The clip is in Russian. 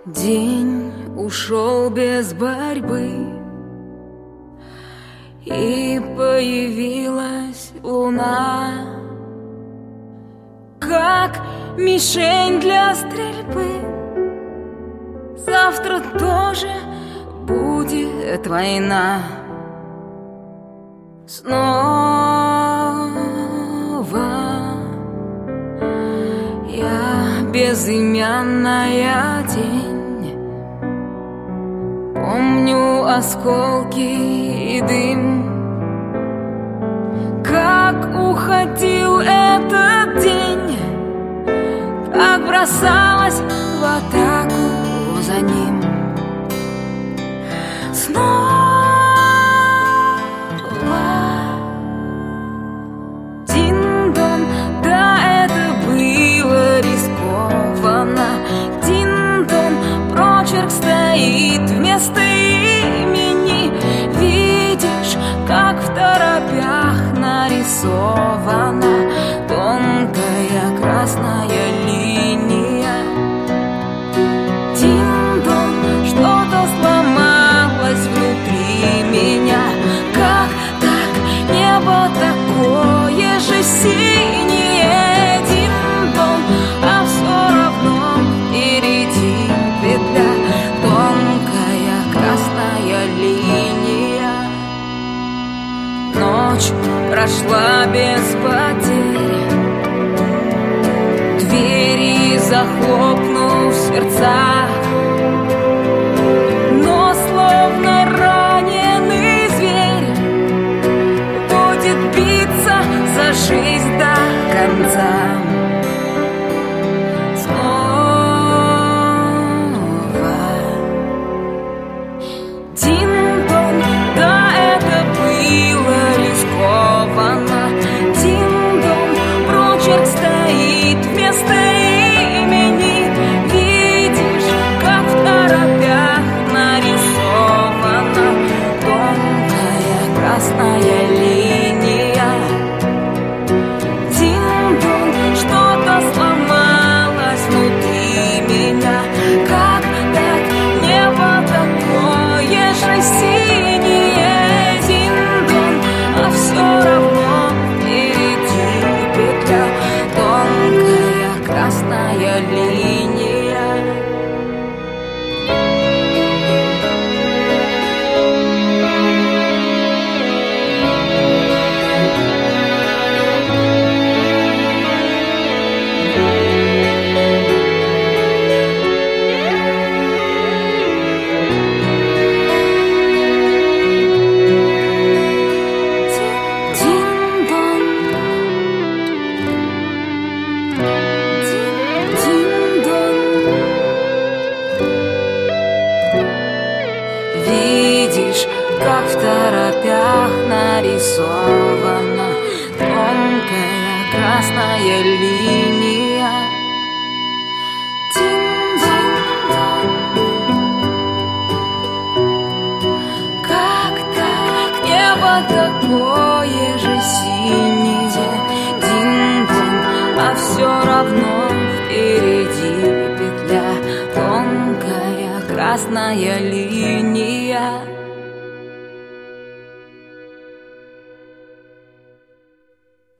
День ушел без борьбы, и появилась луна, как мишень для стрельбы. Завтра тоже будет война. Снова я безымянная тень. Помню осколки и дым, как уходил этот день, как бросалась в атаку за ним. Снова дин-дон, да, это было рискованно. Дин-дон, прочерк стоит вместо имени. Видишь, как в торопях нарисована тонкая красная линия. Дин-дон, что-то сломалось внутри меня. Как так? Небо такое же синее. Дин-дон, а все равно впереди петля. Тонкая красная линия. Ночь прошла без потерь, двери захлопнув в сердцах, но словно раненый зверь будет биться за жизнь до конца. Снова дин-дон, да, это было рискованно. Дин-дон, прочерк стоит вместо имени. Видишь, как в торопях нарисована тонкая красная линия. Дин-дон, что-то сломалось внутри меня. Как так? Небо такое же синее. Дин-дон, а все равно впереди петля. Тонкая красная линия. Дин-дон, дин-дон. Видишь, как в торопях нарисована тонкая красная линия. Дин-дин-дон. Как так? Небо такое же синее. Дин-дон, а все равно впереди петля. Тонкая красная линия.